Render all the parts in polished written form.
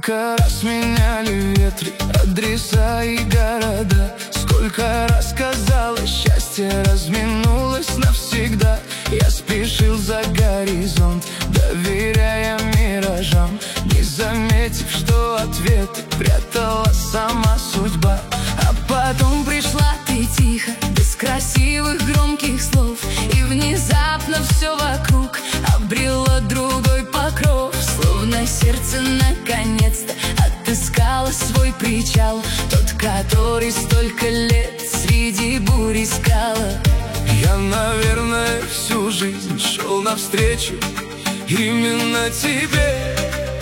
Сколько раз меняли ветры, адреса и города. Сколько раз казалось, счастье разминулось навсегда. Я спешил за горизонт, доверяя миражам, не заметив, что ответы прятала сама судьба. А потом пришла ты тихо, без красивых громких слов, и внезапно все вокруг обрело другой покров. Словно сердце наконец-то отыскало свой причал, тот, который столько лет среди бурь искала. Я, наверное, всю жизнь шел навстречу именно тебе.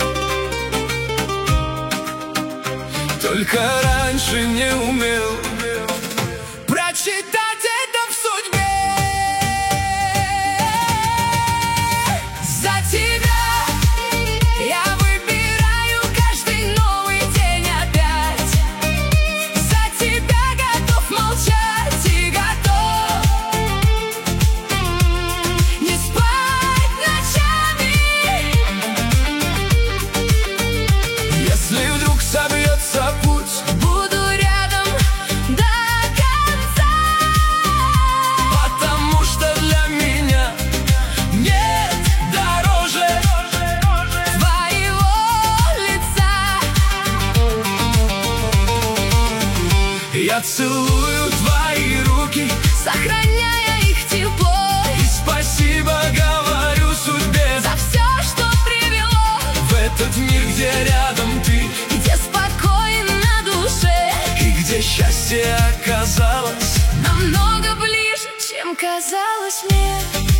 Только раньше не умел прочитать это в судьбе. За тебя я выбираю каждый новый день опять. За тебя готов молчать и готов не спать ночами. Если вдруг собьется путь, Буду рядом до конца, потому что для меня нет дороже твоего лица. Я целую твои руки, Сохраняя их тепло, и спасибо говорю судьбе за все, что привело в этот мир, где рядом ты, где спокойно на душе, и где счастье оказалось намного ближе, чем казалось мне.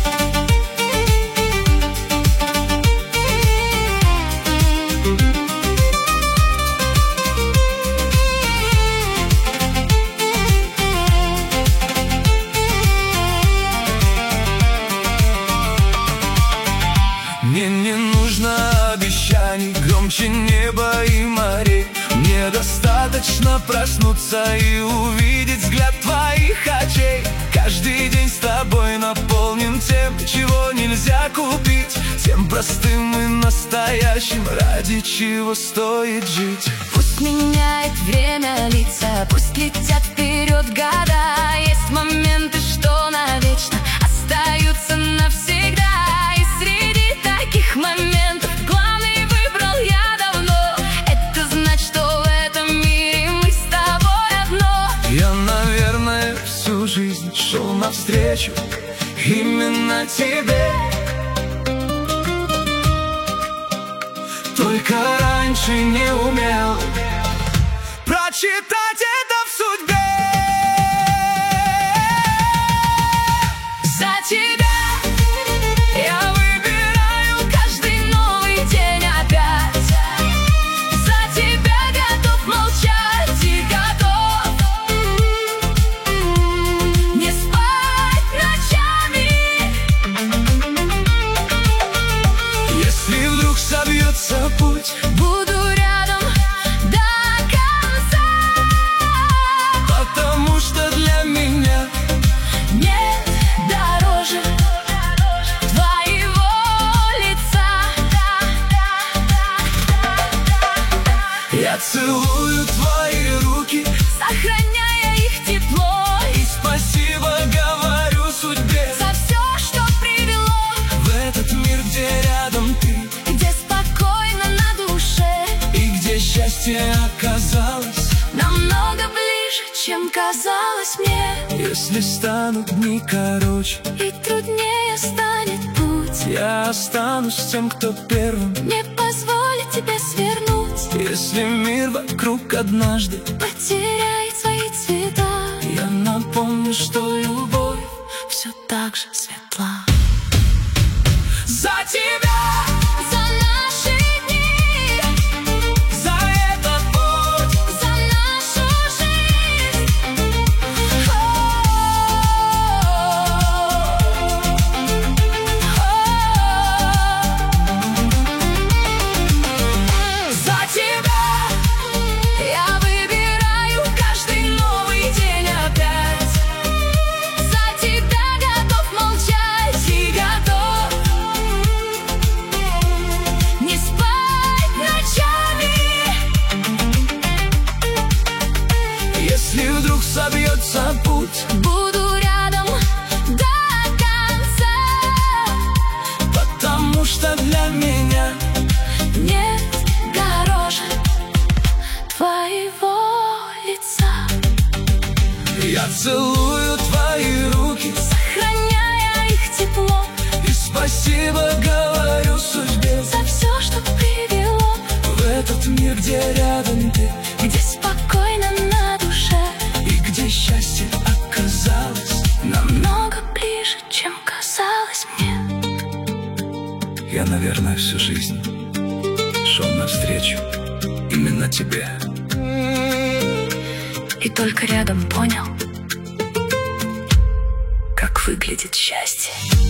Мне не нужно обещаний громче неба и морей. Мне достаточно проснуться и увидеть взгляд твоих очей. Каждый день с тобой наполнен тем, чего нельзя купить, тем простым и настоящим, ради чего стоит жить. Пусть меняет время лица, пусть летят вперед года. Есть моменты, что навечно остаются навсегда. И среди таких моментов главный выбрал я давно. Это значит, что в этом мире мы с тобой одно. Я, наверное, всю жизнь шел навстречу именно тебе. Только раньше не умел прочитать это в судьбе. За тебя я выбираю каждый новый день опять. За тебя готов молчать и готов не спать ночами. Если вдруг собьется путь, Буду рядом до конца, потому что для меня нет дороже твоего лица. я целую твои руки, Сохраняя их тепло, и спасибо говорю судьбе за все, что привело, в этот мир, где рядом ты, где спокойно на душе, и где счастье оказалось намного ближе, чем казалось мне. Если станут дни короче, И труднее станет путь, я останусь тем, кто первым. не позволит тебе свернуть, Если мир вокруг однажды, потеряет свои цвета. я напомню, что любовь Все так же светла. за тебя, За наши дни, за этот путь, за нашу жизнь. За тебя я выбираю каждый целую твои руки, сохраняя их тепло. и спасибо говорю судьбе За все, что привело в этот мир, где рядом ты, где спокойно на душе, и где счастье оказалось намного ближе, чем казалось мне. Я, наверное, всю жизнь шел навстречу именно тебе, И только рядом понял, как выглядит счастье.